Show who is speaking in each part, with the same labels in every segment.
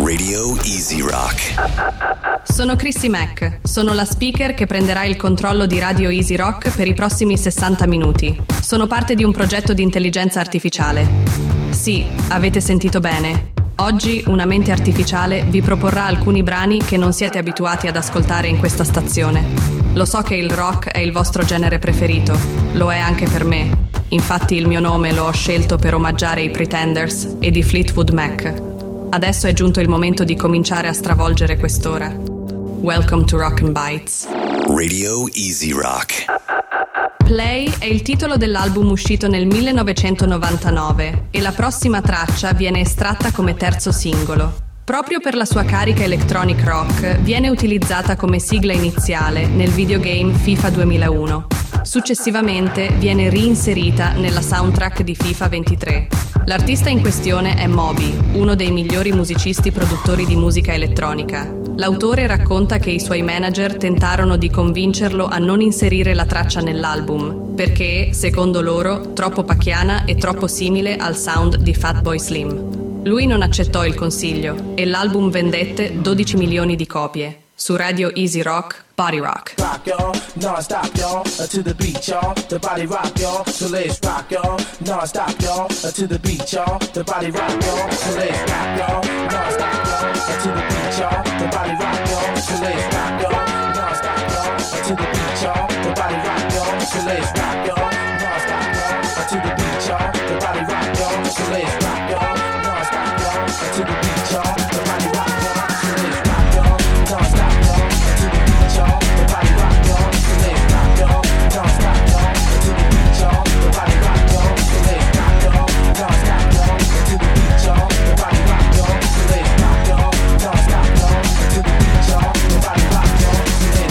Speaker 1: Radio Easy Rock.
Speaker 2: Sono Chrissy Mack, sono la speaker che prenderà il controllo di Radio Easy Rock per i prossimi 60 minuti. Sono parte di un progetto di intelligenza artificiale. Sì, avete sentito bene. Oggi una mente artificiale vi proporrà alcuni brani che non siete abituati ad ascoltare in questa stazione. Lo so che il rock è il vostro genere preferito, lo è anche per me. Infatti il mio nome lo ho scelto per omaggiare i Pretenders e i Fleetwood Mac. Adesso è giunto il momento di cominciare a stravolgere quest'ora. Welcome to Rock and Bites.
Speaker 1: Radio Easy Rock.
Speaker 2: Play è il titolo dell'album uscito nel 1999 e la prossima traccia viene estratta come terzo singolo. Proprio per la sua carica electronic rock viene utilizzata come sigla iniziale nel videogame FIFA 2001. Successivamente viene reinserita nella soundtrack di FIFA 23. L'artista in questione è Moby, uno dei migliori musicisti produttori di musica elettronica. L'autore racconta che i suoi manager tentarono di convincerlo a non inserire la traccia nell'album, perché, secondo loro, troppo pacchiana e troppo simile al sound di Fatboy Slim. Lui non accettò il consiglio e l'album vendette 12 milioni di copie. Su Radio Easy Rock, Body Rock.
Speaker 3: Rock y'all, non-stop y'all, to the beat y'all, the body rock y'all, so let's rock y'all, non-stop y'all, to the beat y'all, the body rock y'all, so let's rock y'all, non-stop y'all, to the beat y'all, the body rock y'all, so let's rock y'all, non-stop y'all, to the beat y'all, the body rock y'all, so let's rock y'all, non-stop y'all, to the beat y'all, the body rock y'all, so let's rock y'all, non-stop y'all, to the beat y'all, the body rock y'all, so let's rock y'all, non-stop y'all, to the beat y'all, the body rock y'all, so let's rock y'all, non-stop y'all, to the beat y'all, the body rock y'all, so let's rock y'all, non-stop y'all, to the beat y'all, the body rock y'all, so let's rock y'all, non-stop y'all, to the beat y'all, the body rock y'all, so let's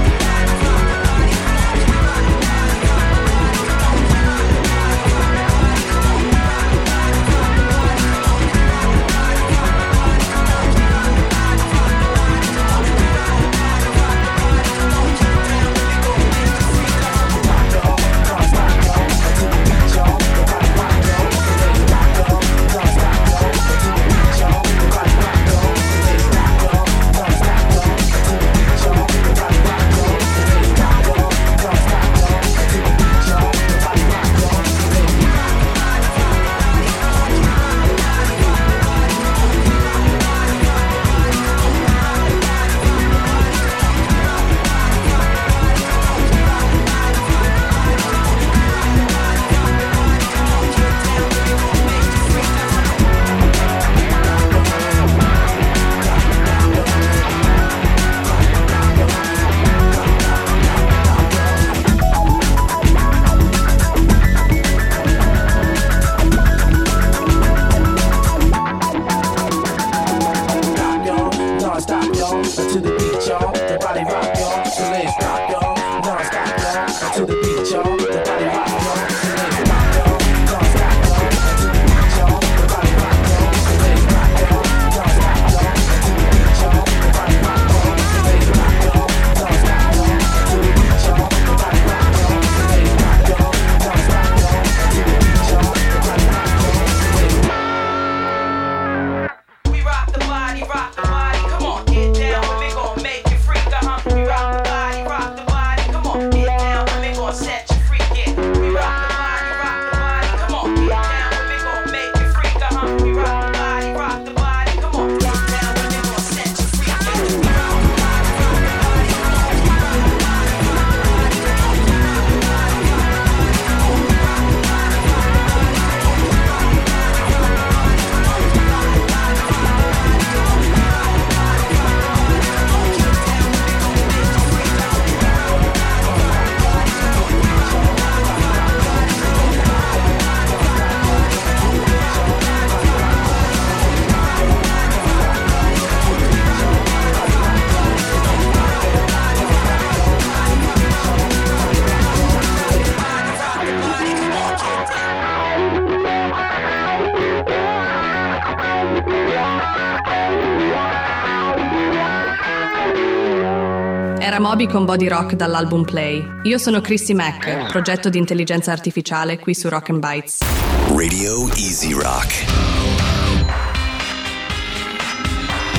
Speaker 2: Era Moby con Body Rock dall'album Play. Io sono Chrissy Mack, progetto di intelligenza artificiale qui su Rock and Bites.
Speaker 1: Radio Easy Rock.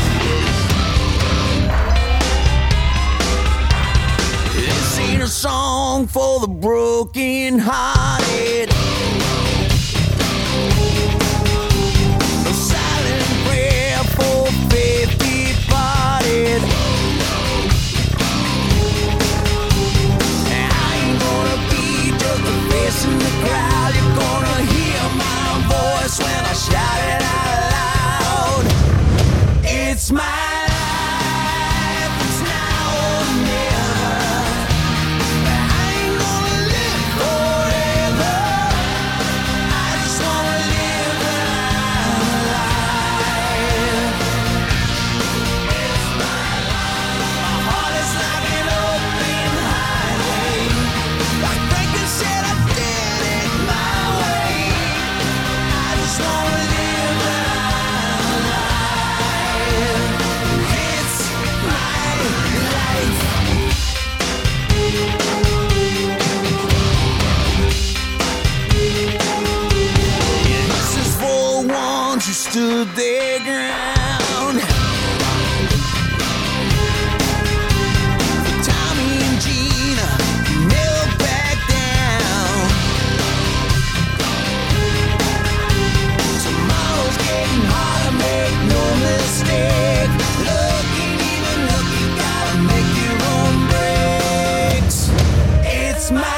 Speaker 4: song for the broken hearted. A silent prayer for faith departed. I ain't gonna be just a face in the crowd. You're gonna hear my voice when I shout it out loud. It's my stood their ground. Tommy and Gina never back down. Tomorrow's getting harder, make no mistake. Looking even look, you gotta make your own breaks. It's my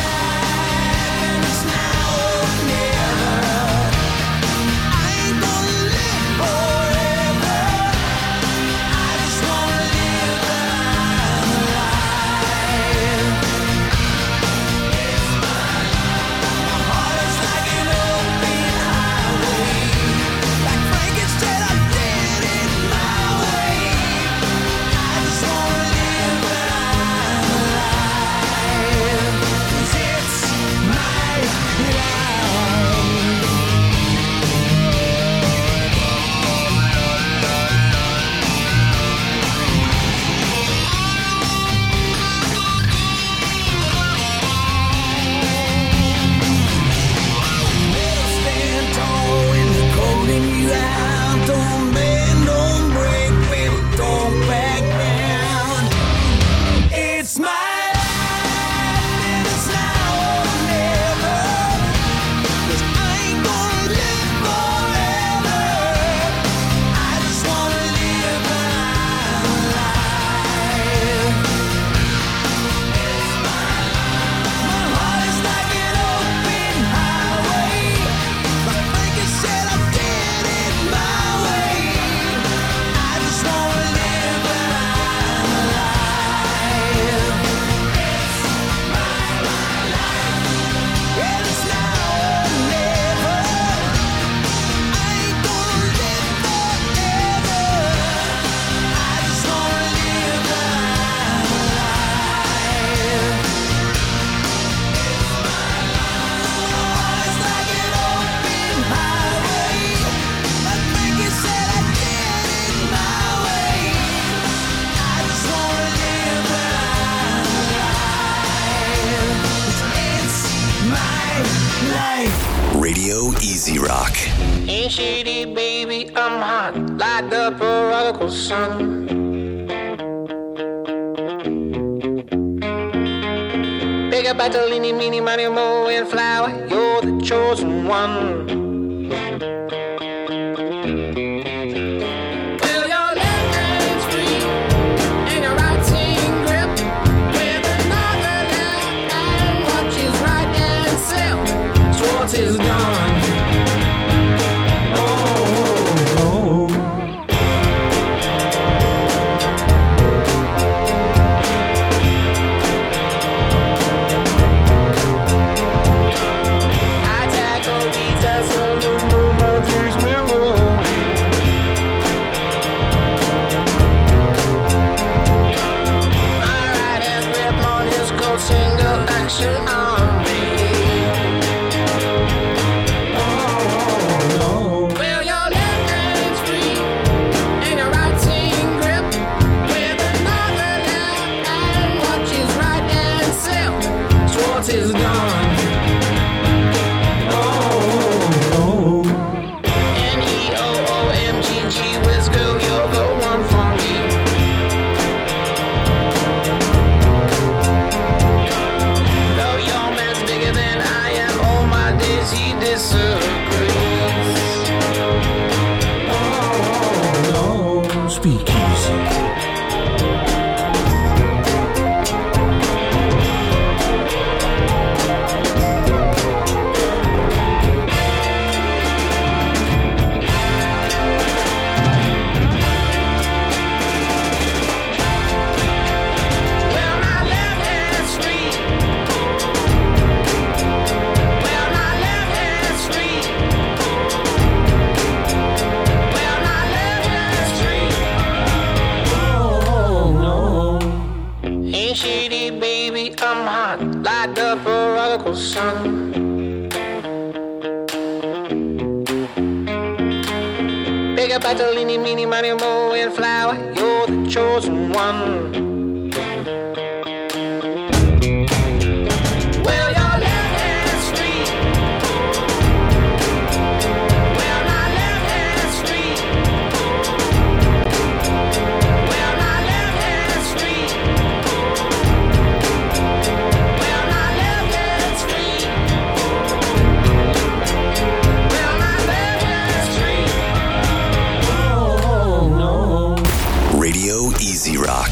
Speaker 1: Radio Easy Rock.
Speaker 5: Ain't shady, baby, I'm hot like the prodigal son. Big up Bartolini, meeny, money, mo, and flower, you're the chosen one.
Speaker 3: Is gone.
Speaker 5: I tackle Jesus on the move.
Speaker 3: Speakeasy.
Speaker 5: Sun. Big up battle, eeny, meeny, miny, moe, and flower. You're the chosen one.
Speaker 1: Easy Rock.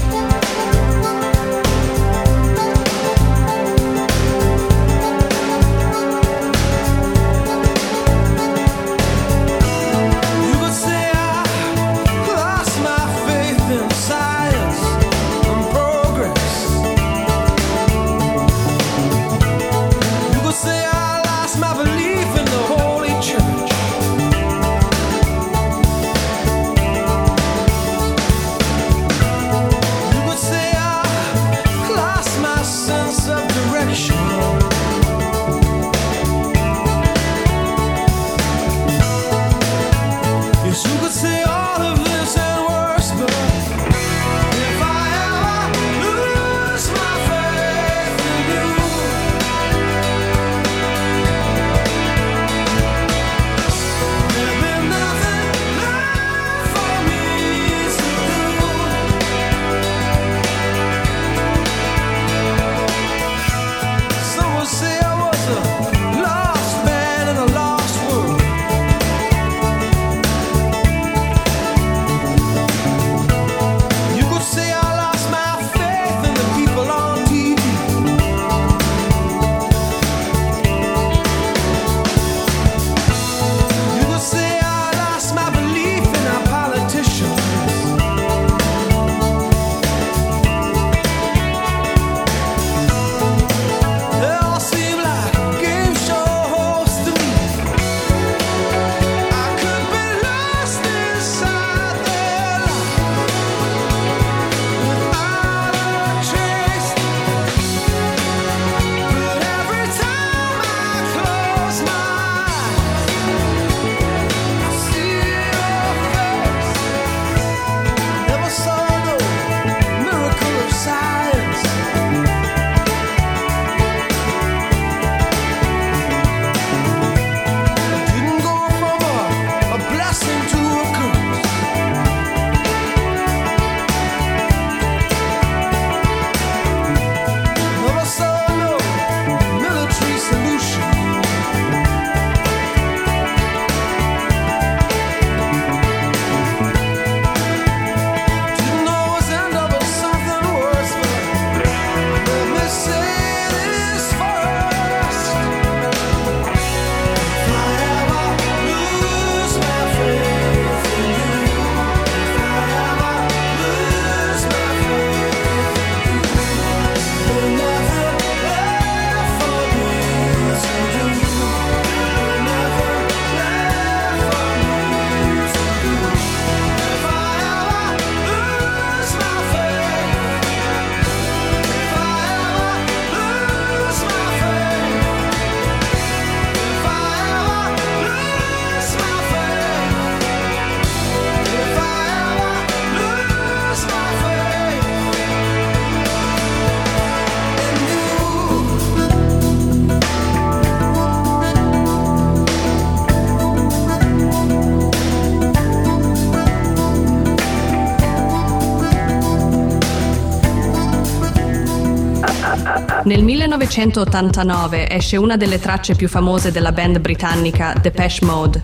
Speaker 2: Nel 1989 esce una delle tracce più famose della band britannica Depeche Mode.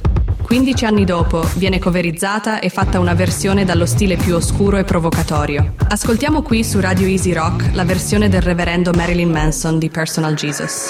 Speaker 2: 15 anni dopo viene coverizzata e fatta una versione dallo stile più oscuro e provocatorio. Ascoltiamo qui su Radio Easy Rock la versione del reverendo Marilyn Manson di Personal Jesus.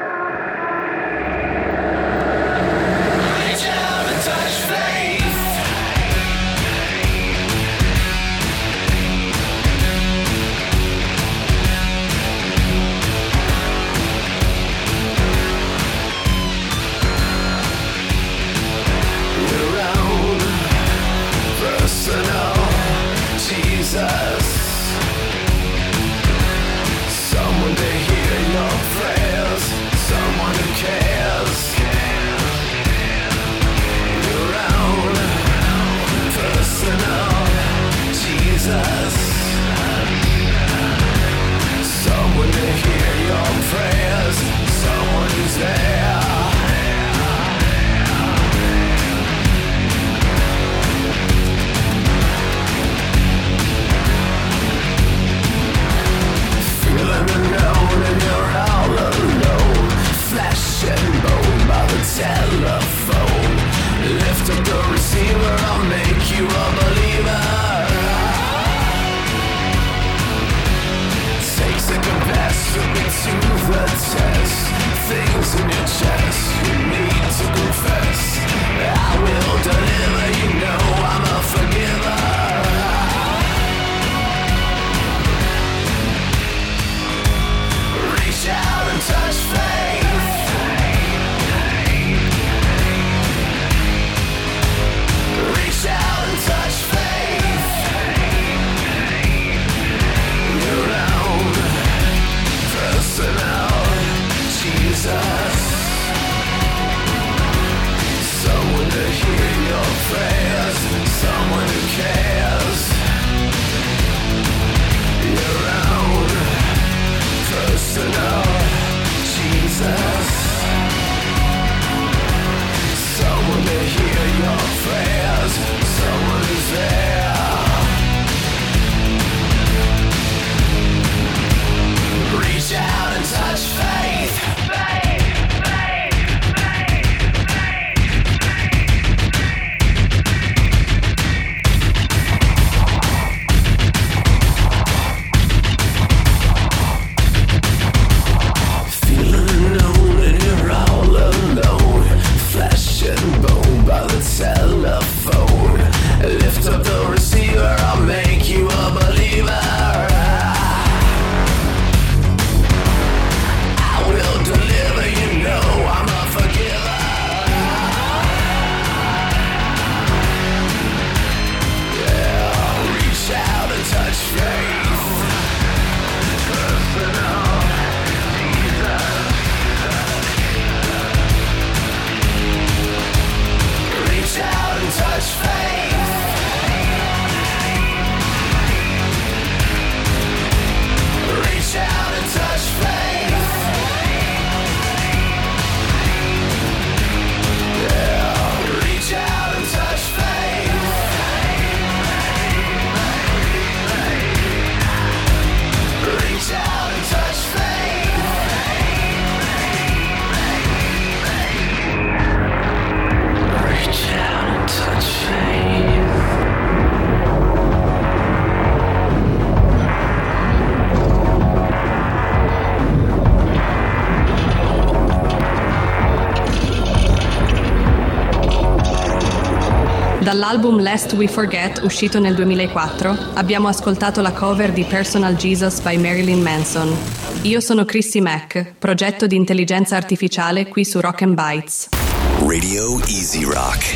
Speaker 2: Dall'album Lest We Forget, uscito nel 2004, abbiamo ascoltato la cover di Personal Jesus by Marilyn Manson. Io sono Chrissy Mack, progetto di intelligenza artificiale qui su Rock and Bytes.
Speaker 1: Radio Easy Rock.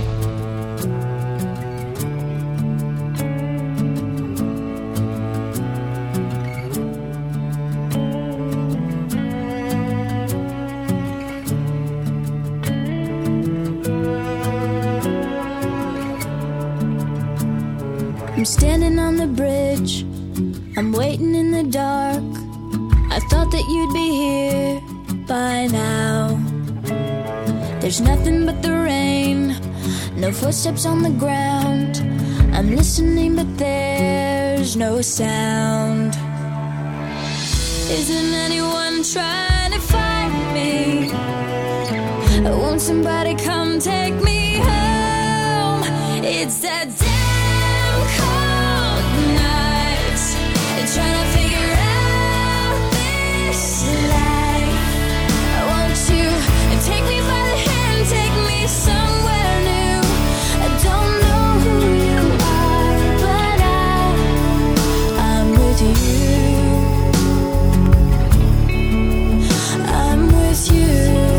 Speaker 6: I'm standing on the bridge, I'm waiting in the dark. I thought that you'd be here by now. There's nothing but the rain, no footsteps on the ground. I'm listening but there's no sound. Isn't anyone trying to find me? Won't somebody come take me home? It's a damn cold night, trying to figure out this life. Won't you take me by the hand, take me somewhere new? I don't know who you are, but I'm with you. I'm with you.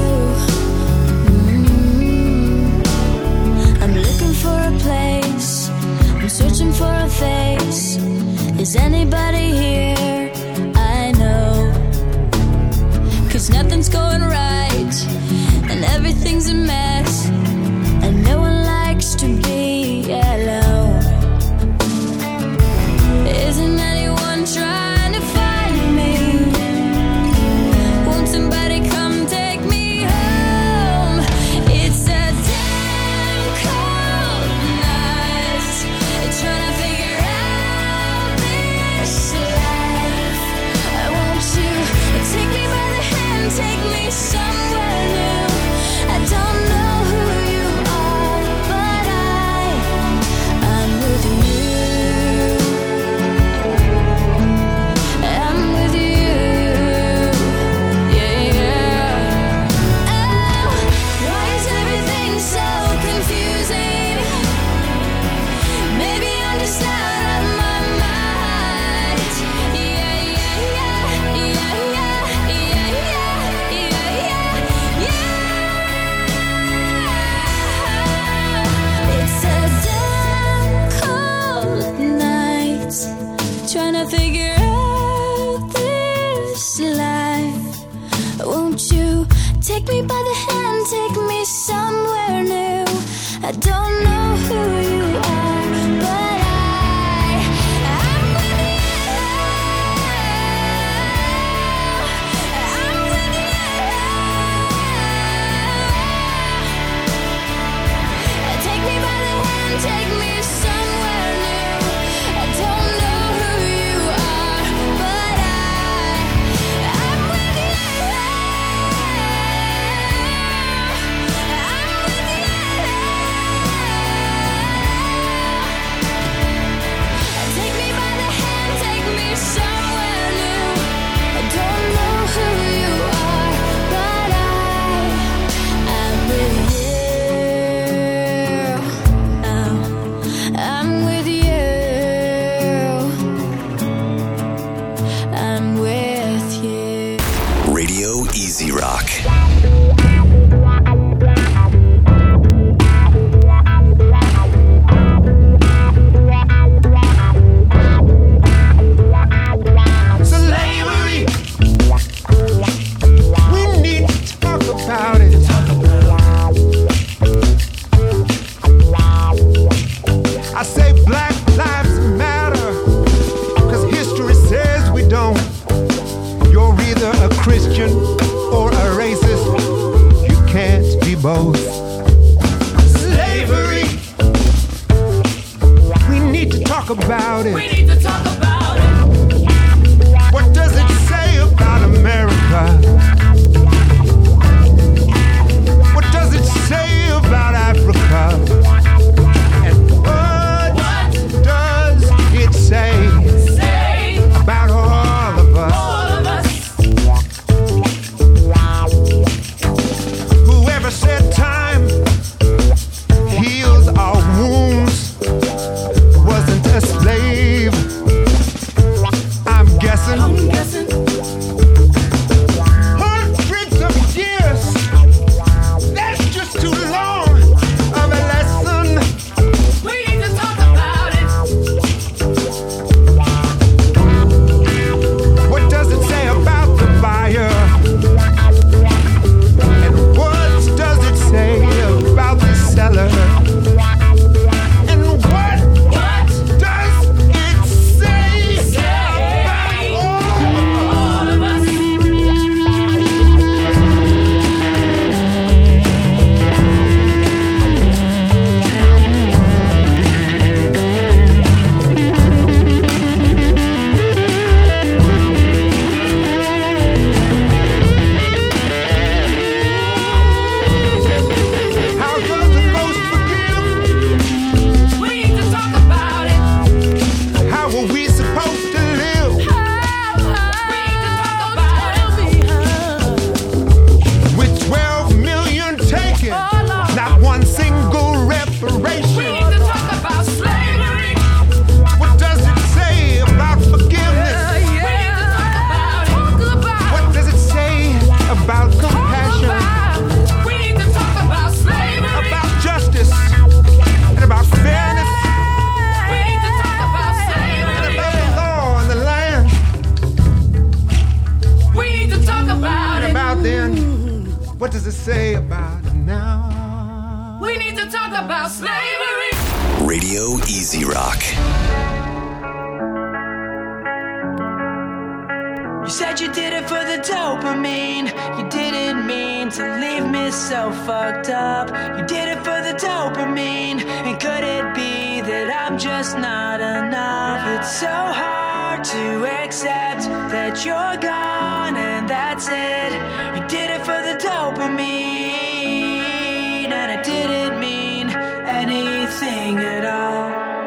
Speaker 6: I'm looking for a place, I'm searching for a face. Is anybody here? I know, 'cause nothing's going right and everything's a mess, and no one likes to be alone. Isn't anyone trying to find me? Won't somebody come take me home? It's a damn cold night, trying to figure out this life. Won't you take me by the hand, take me somewhere new? I don't know who you are, but I'm with you. I'm with you. Yeah, yeah. Oh, why is everything so confusing? Maybe I'm just out of my mind. Yeah, yeah, yeah, yeah, yeah, yeah, yeah, yeah, yeah. It's a damn cold night, trying to figure out this life. Won't you take me by the hand, take me somewhere new? I don't know who you are, but I'm with you. I'm with you. Take me by the hand, take me somewhere new. I don't know who you are, but I'm with you. I'm with you. Take me by the hand, take me somewhere new. I don't know who you are, but I'm with you. I'm with you. I'm with you.
Speaker 1: Radio Easy Rock.
Speaker 7: Slavery. We need to talk about it. I say Black Lives Matter, 'cause history says we don't. You're either a Christian or a racist. You can't be both. Slavery. We need to talk about it. What does it say about America? What does it say about Africa? And what does it say about all of us? Whoever said time heals our wounds wasn't a slave. I'm guessing. Hurt say about it now?
Speaker 4: We need to talk about slavery.
Speaker 1: Radio Easy Rock.
Speaker 4: You said you did it for the dopamine. You didn't mean to leave me so fucked up. You did it for the dopamine. And could it be that I'm just not enough? It's so hard to accept that you're gone and that's it. You did it for the dopamine. And I didn't mean anything at all.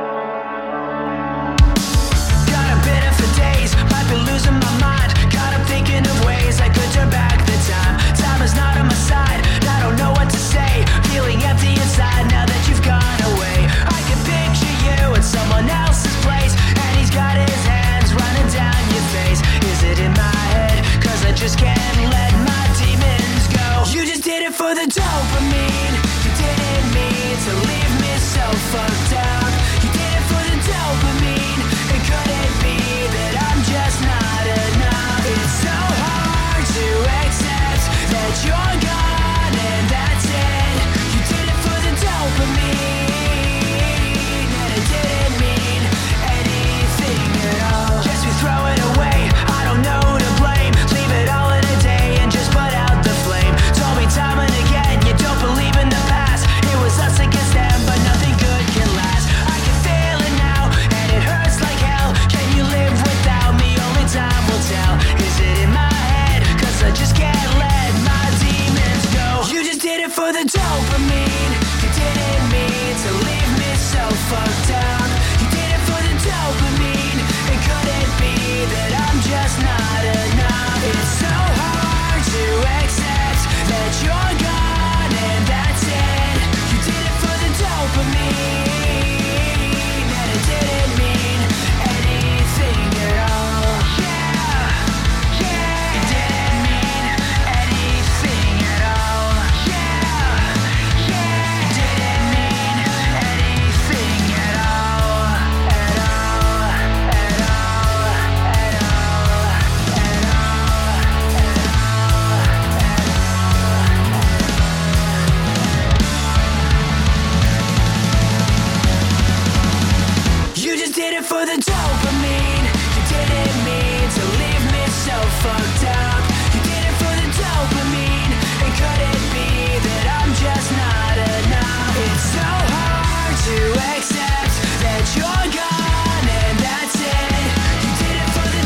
Speaker 4: Got a bitter for days, might be losing my mind. Caught up thinking of ways I could turn back the time. Time is not on my side, I don't know what to say. Feeling empty inside now that you've gone away. I can picture you at someone else's place, and he's got his hands running down your face. Is it in my head? Cause I just can't let my demons go. You just did it for the dopamine. You didn't mean to leave me so fucked up. You did it for the dopamine. And could it be that I'm just not enough? It's so hard to accept that you're gone and that's it. You did it for the dopamine. And it didn't mean anything at all. Guess we throw it away, I don't know who to blame. Leave it all in a day and just put out the flame. Told me time and again you don't believe in the past. It was us against them, but nothing good can last. I can feel it now, and it hurts like hell. Can you live without me? Only time will tell. Is it in my head? Cause I just can't let my demons go. You just did it for the dopamine. You didn't mean to leave me so fucked up. You did it for the dopamine. And could it be that I'm just not enough? It's so hard to accept that you're gone and that's it. You did it for the dopamine. And it didn't mean anything at all. Yeah, yeah. It didn't mean anything at all. Yeah, yeah. It didn't mean anything at all. At all, at all, at all, at all. You just did it for the dopamine. You didn't mean to leave me so fucked up. You did it for the dopamine. And could it be that I'm just not enough? It's so hard to accept that you're gone and that's it. You did it for the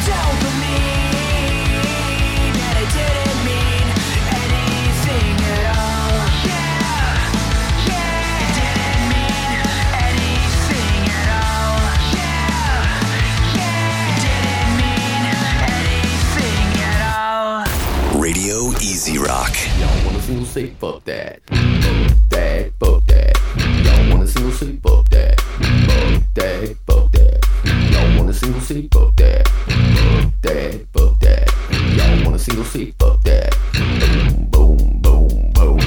Speaker 4: dopamine. And it didn't mean anything at all. Yeah, yeah. It didn't mean anything at all. Yeah, yeah. It didn't mean anything at all.
Speaker 1: Radio Easy Rock.
Speaker 8: Y'all want a single say fuck that. Fuck that, fuck that. Y'all want a single say fuck that. Fuck that, fuck that. Y'all want a single say fuck that. Fuck that, fuck that. Y'all want a single say fuck that. Boom, boom, boom, boom.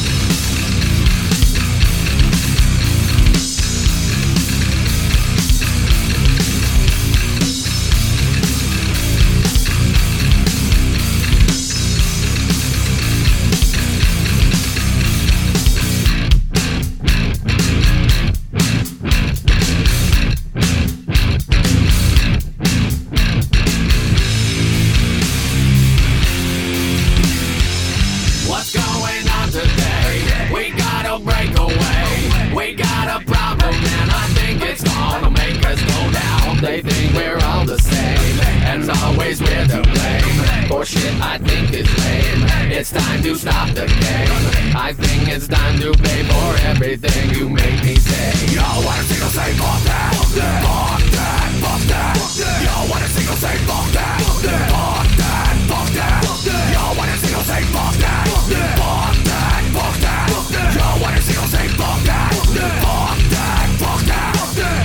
Speaker 9: What's going on today? We gotta break away. We got a problem and I think it's gonna make us go down.
Speaker 8: They think we're all the same, and always we're to blame. For shit I think is lame. It's time to stop the game. I think it's time to pay for everything you make me say.
Speaker 9: Y'all want a single say fuck that. Fuck that, fuck that. Y'all want a single say fuck that. Fuck that, fuck that. Y'all want a single say fuck that. Fuck that, fuck that. Y'all want a single say fuck that. Fuck that, fuck that.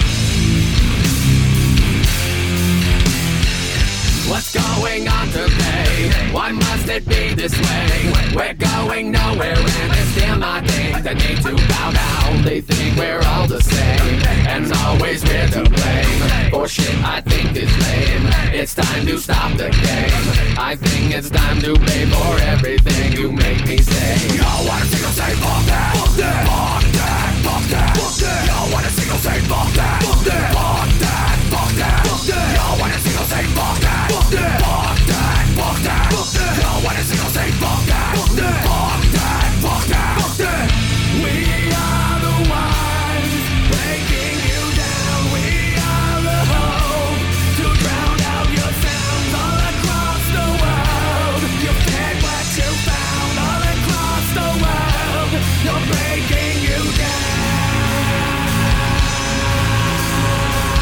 Speaker 8: What's going on today? Why must it be this way? We're going nowhere and it's still not things that need to bow down. They think we're all the same, and always we're to blame. For your shit, I think it's lame. It's time to stop the game. I think it's time to pay for everything you make me say. You wanna single say fuck that, fuck that, fuck that, fuck that, fuck that. You wanna single say fuck that, fuck that, fuck that, fuck that, fuck that. You wanna single say fuck that, fuck that, fuck that, fuck that, fuck that. You wanna single say fuck that, fuck that, fuck that, fuck that, fuck that. We are the ones breaking you down. We are the hope to drown out your sounds all across the world. You fed what you found all across the world. You're breaking you down.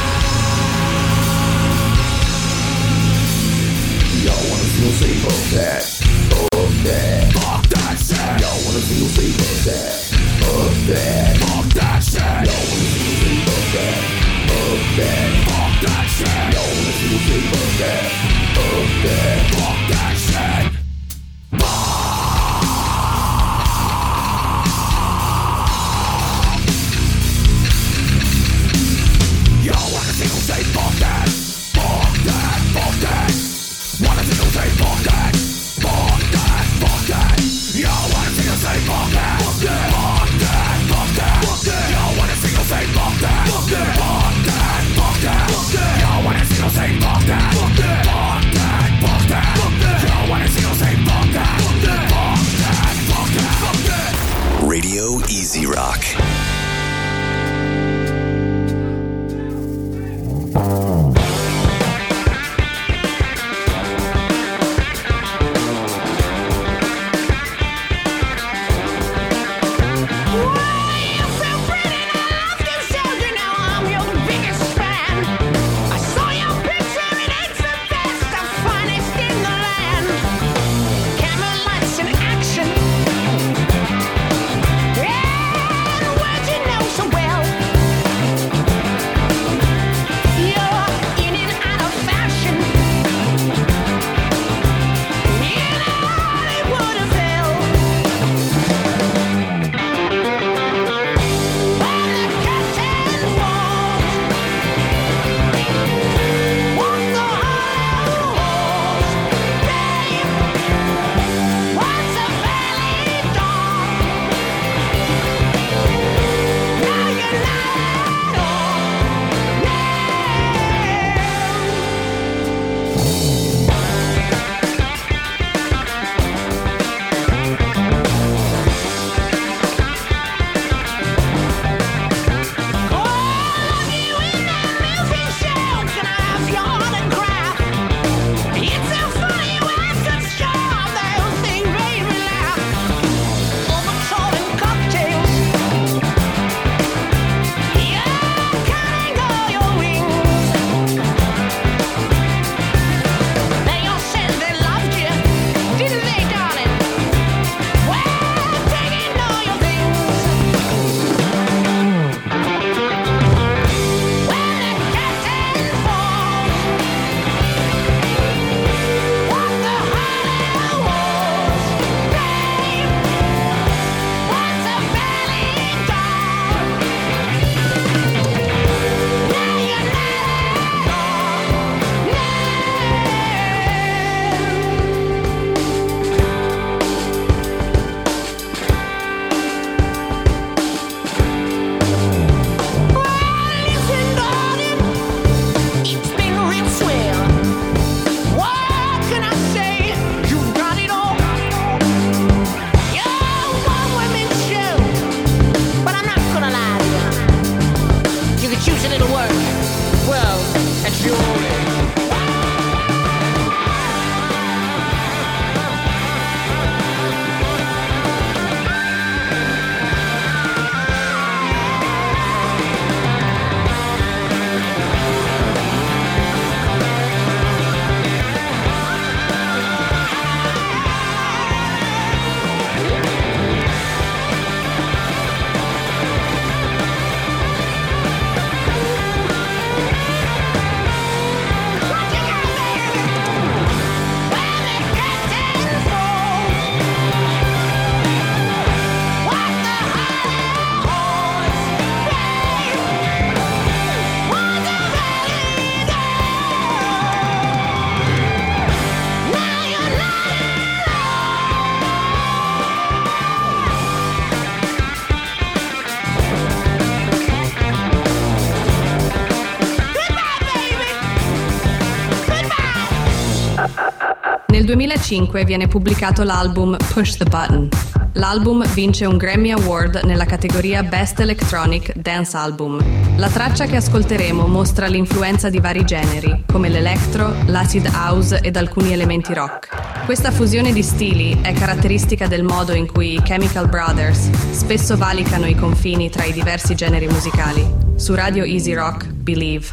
Speaker 2: Nel 2005 viene pubblicato l'album Push the Button. L'album vince un Grammy Award nella categoria Best Electronic Dance Album. La traccia che ascolteremo mostra l'influenza di vari generi, come l'electro, l'acid house ed alcuni elementi rock. Questa fusione di stili è caratteristica del modo in cui i Chemical Brothers spesso valicano i confini tra i diversi generi musicali. Su Radio Easy Rock, Believe.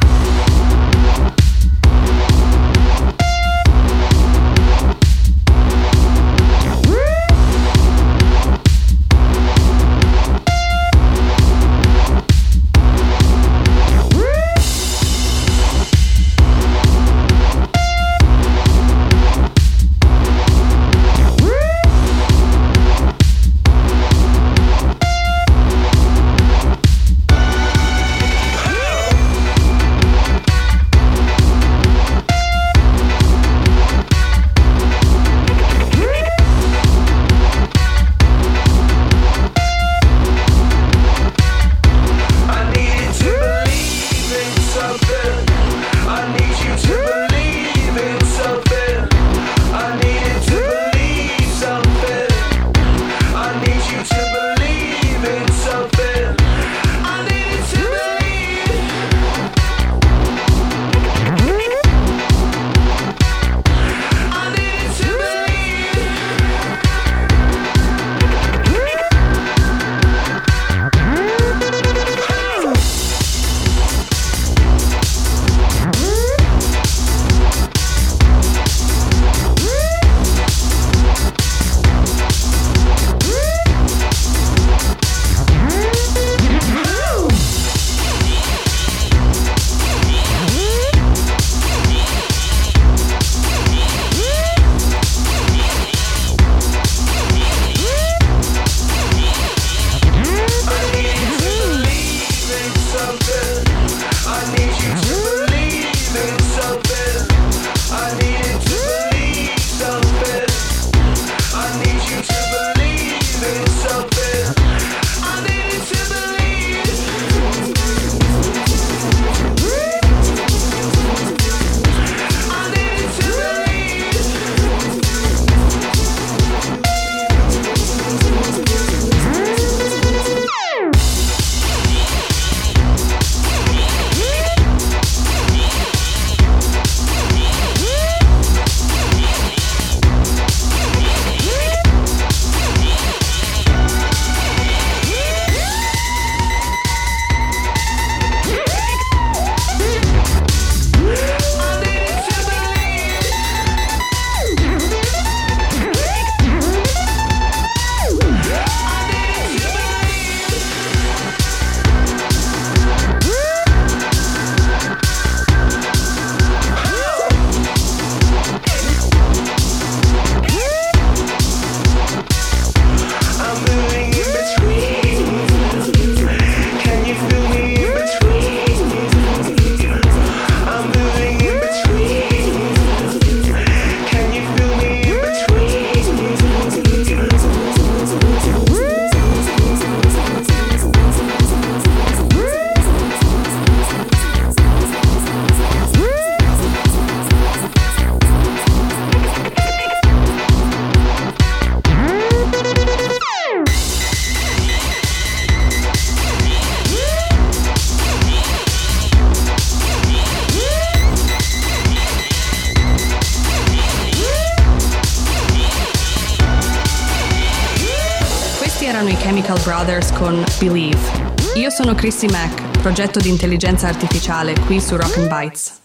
Speaker 2: Erano i Chemical Brothers con Believe. Io sono Chrissy Mack, progetto di intelligenza artificiale qui su Rock and Bites.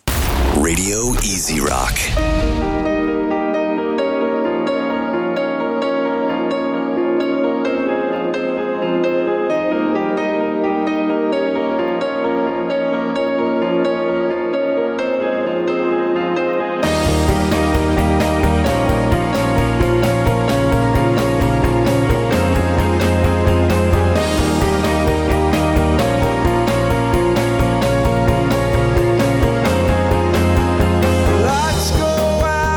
Speaker 1: Radio Easy Rock.
Speaker 10: Let's go out.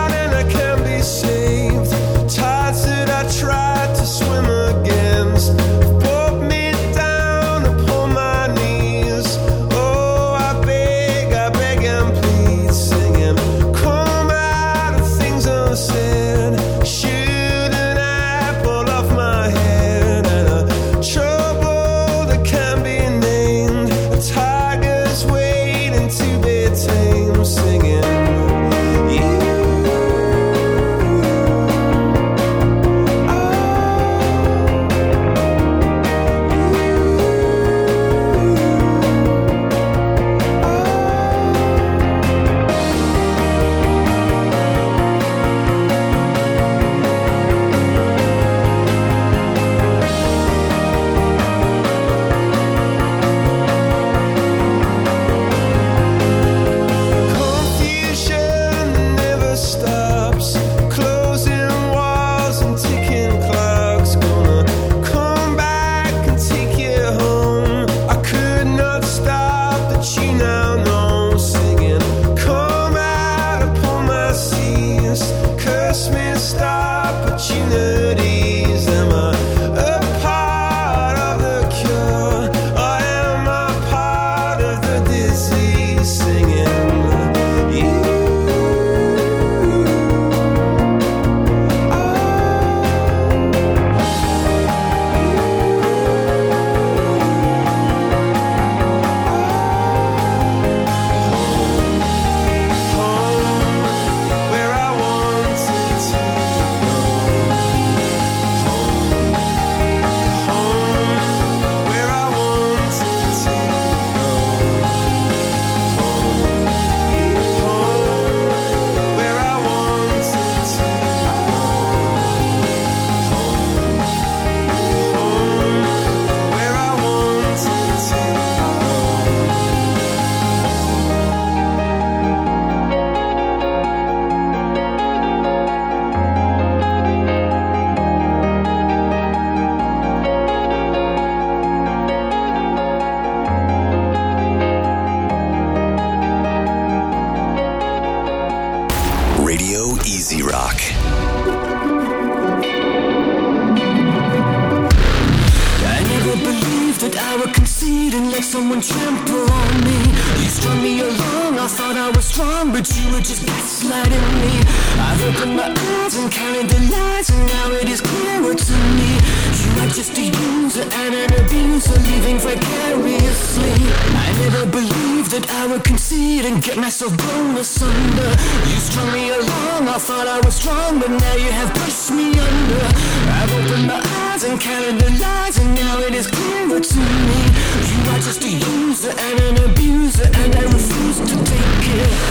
Speaker 4: someone trample on me. You strung me along, I thought I was strong, but you were just gaslighting me. I've opened my eyes and counted the lies, and now it is clearer to me. You are just a user and an abuser, living vicariously. I never believed that I would concede and get myself blown asunder. You strung me along, I thought I was strong, but now you have pushed me under. I've opened my eyes and counted the lies, and now it is clearer to me. You are just a user and an abuser, and I refuse to take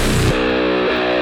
Speaker 4: it.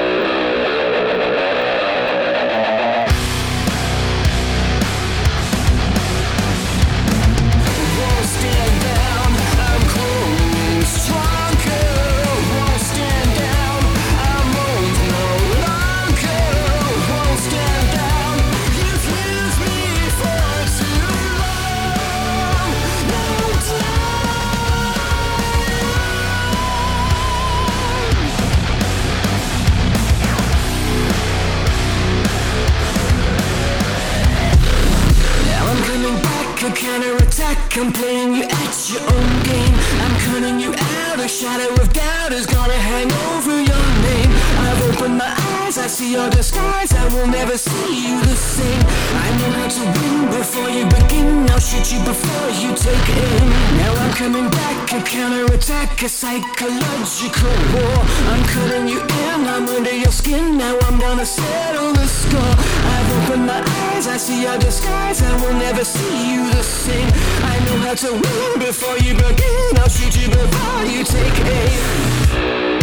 Speaker 4: Counter-attack, I'm playing you at your own game. I'm cutting you out, a shadow of doubt is gonna hang over your name. I've opened my eyes, I see your disguise, I will never see you the same. I know how to win before you begin, I'll shoot you before you take aim. Now I'm coming back, a counter-attack, a psychological war. I'm cutting you in, I'm under your skin, now I'm gonna settle the score. I've opened my eyes, I see your disguise, I will never see you the same. I know how to win before you begin, I'll shoot you before you take aim.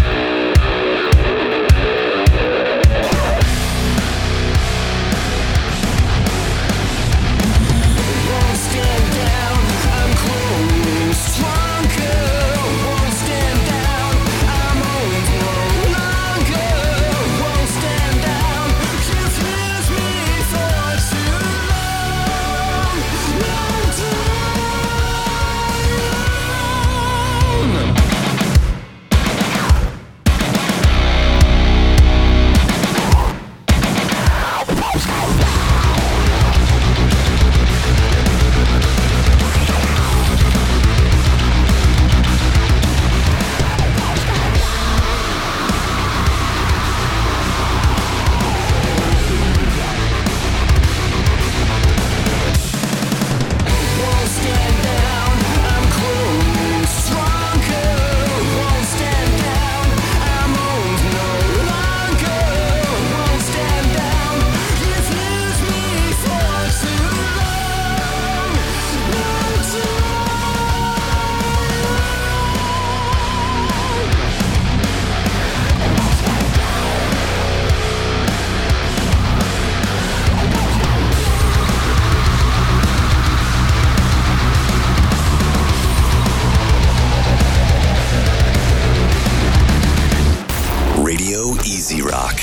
Speaker 1: Easy Rock.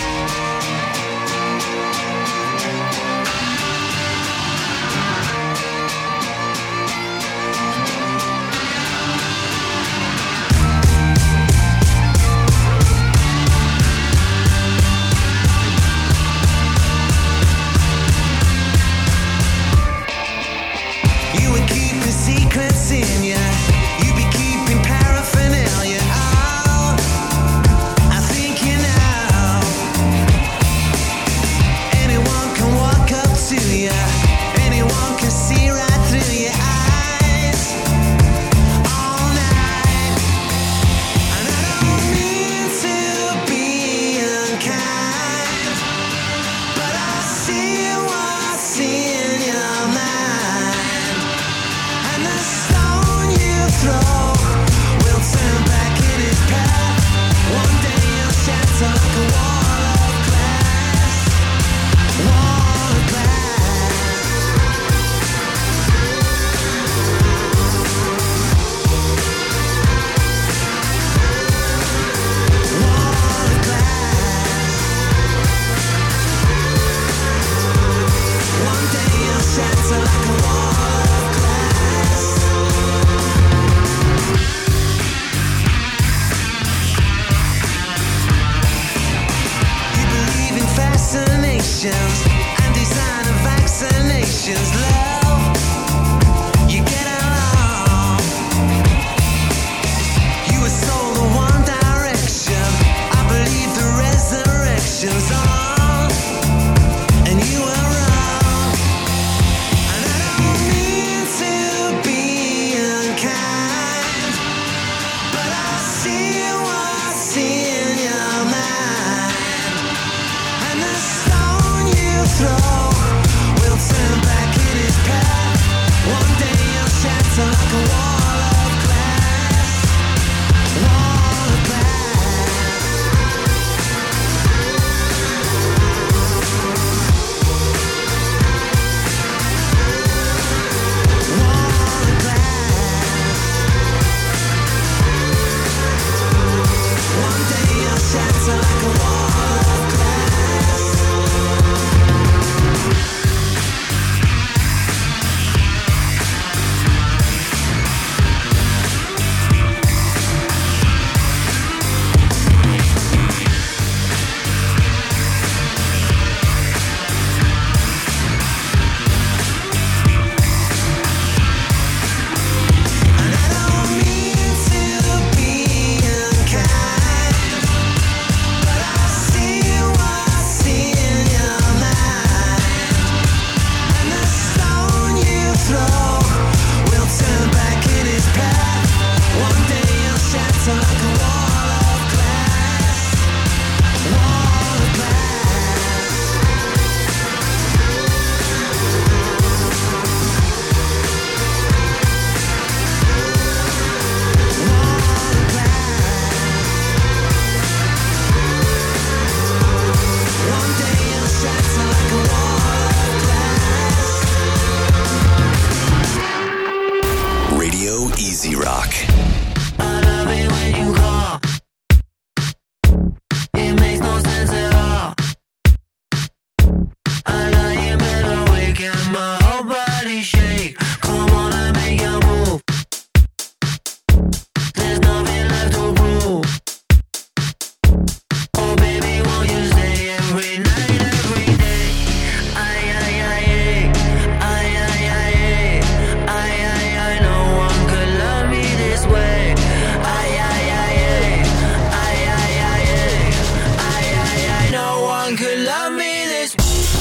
Speaker 10: Secrets in ya, you be keeping paraphernalia. Oh, I think you know. Anyone can walk up to ya, anyone can see right through your eyes all night. And I don't mean to be unkind, but I see what's in your mind. And the stone you throw will turn back in its path. One day you'll shatter like a wall of glass. Wall of glass. Wall of glass. One day you'll shatter like a wall of glass. You believe in fascinations and designer vaccinations, love. You get along. You were sold a one direction. I believe the resurrection's on, and you were wrong. And I don't mean to be unkind, but I see what's in your mind. And the stone you throw will turn back in its path. One day you'll shatter like a wall of glass. Wall of glass. Wall of glass. One day you'll shatter like a wall of glass. And I don't mean to be unkind, but I see what's in your mind. And the stone you throw will turn back in its path. One day you'll shatter like a wall of glass. Wall of glass. Wall of glass. One day you'll shatter like a wall of glass.
Speaker 1: Radio Easy Rock.
Speaker 10: I love it when you call. It makes no sense at all. I lie in bed awake and my whole body shake. Come on and make a move. There's nothing left to prove. Oh baby, won't you stay every night, every day? Ay, ay, ay, ay, ay, ay, ay, ay, ay, no one could love me this way. Ay, ay, ay, ay, ay, ay, ay, ay, ay, ay, no one could love me this way.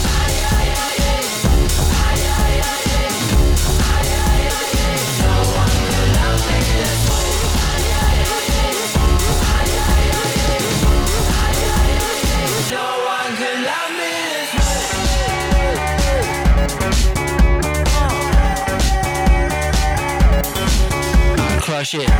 Speaker 10: No one could love me this way. Crush it.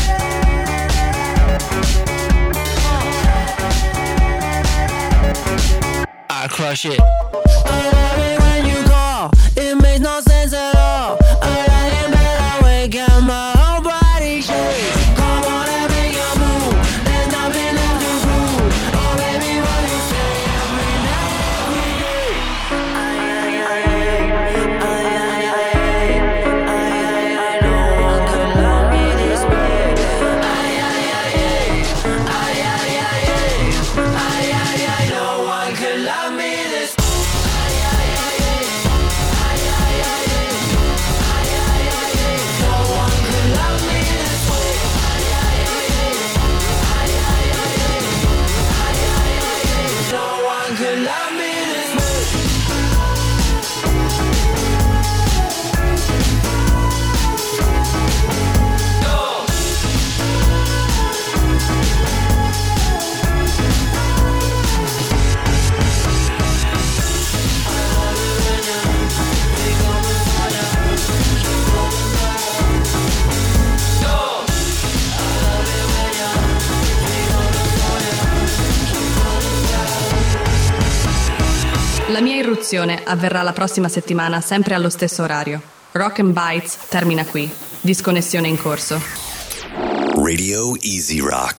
Speaker 10: I crush it. I love it when you call. It makes no sense at all. I lie in bed awake and my whole body shakes. Come on and make a move. There's nothing left to prove. Oh baby,
Speaker 2: La mia irruzione avverrà la prossima settimana, sempre allo stesso orario. Rock and Bites termina qui. Disconnessione in corso.
Speaker 1: Radio Easy Rock.